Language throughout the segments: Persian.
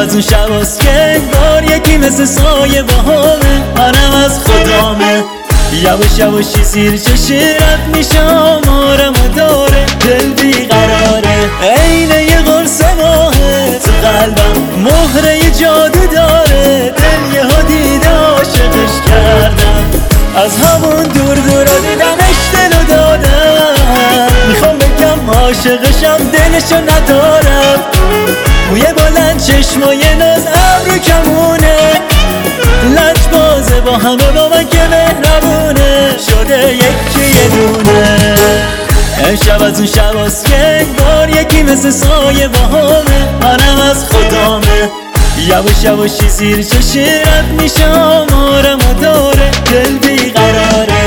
از اون شباست که انگار یکی مثل سایه باهامه، منم از خدامه. یواش یواشی زیر چشی رد میشه آمارم و داره، دل بیقراره عینه یه قرص ماهه، تو قلبم مهره یه جادو داره. دل یه ها دیده عاشقش کردم، از همون دور دورا دیدمش دلو دادم. میخوام بگم عاشقشم دلشو ندارم، موی بلند چشمای ناز ابرو کمونه، لج بازه با همه با من که مهربونه، شده یکی یه دونه. امشب از اون شباست که انگار یکی مثل سایه باهامه، منم از خدامه. یواش یواشی زیر چشی رد میشه آمارم و داره، دل بیقراره.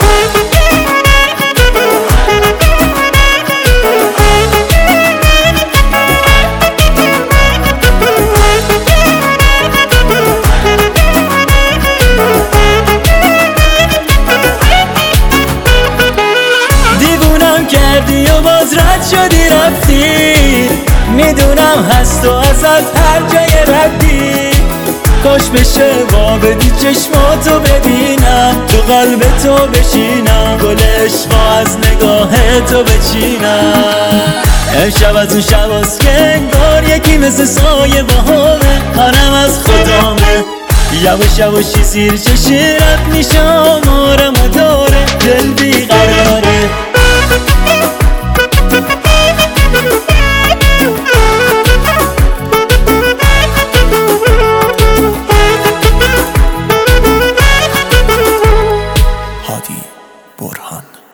کردی و باز رد شدی رفتی، میدونم هست و ازت هر جای ردی. کاش بشه با بدی چشماتو ببینم، تو قلب تو بشینم، گل عشقا از نگاه تو بچینم. امشب از اون شباست که انگار یکی مثل سایه باهامه، منم از خدامه. یواش یواشی زیر چشی رد میشه آمارم و داره، دل بیقراره. هادی برهان.